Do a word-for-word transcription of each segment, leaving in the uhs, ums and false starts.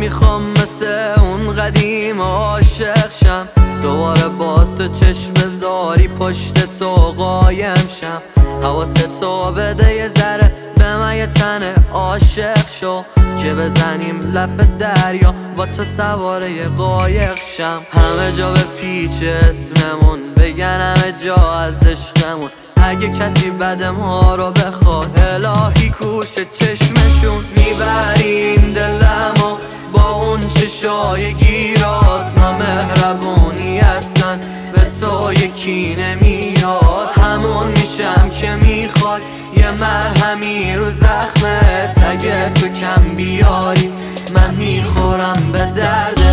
میخوام مثل اون قدیم عاشق شم، دوباره باز تو چشم زاری پشت تو قایم شم. حواست تو بده یه ذره به من یه تن عاشق شو، که بزنیم لب دریا با تو سواره یه قایق شم. همه جا به پیچ اسممون بگن همه جا از عشقمون، اگه کسی بد ما رو بخواد الهی کوش چشمشون. میبرین دلمو با اون چشای گیراز، نامهربونی اصلا به تو یکی نمیاد. همون میشم که میخوای یه مرهمی رو زخمت، اگه تو کم بیاری من میخورم به درده.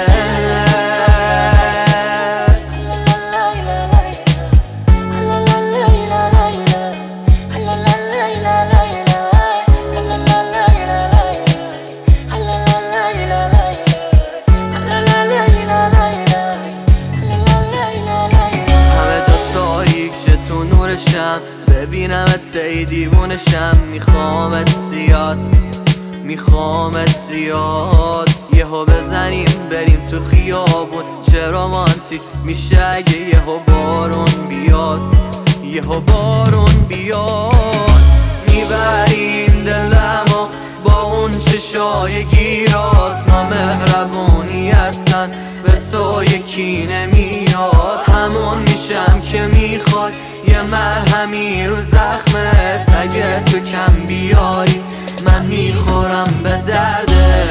ببینمت ای دیوونشم، میخوامت زیاد میخوامت زیاد. یهو بزنیم بریم تو خیابون، چه رومانتیک میشه اگه یهو بارون بیاد، یهو بارون بیاد. میبرین دلمو با اون چشای گیراز، نامهربونی اصلا به تو یکی نمیاد. همون میشم که میخوای یه مرهمی رو زخمت، اگه تو کم بیاری من میخورم به درده.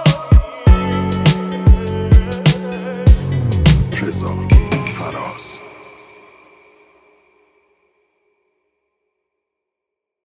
رضا فراز.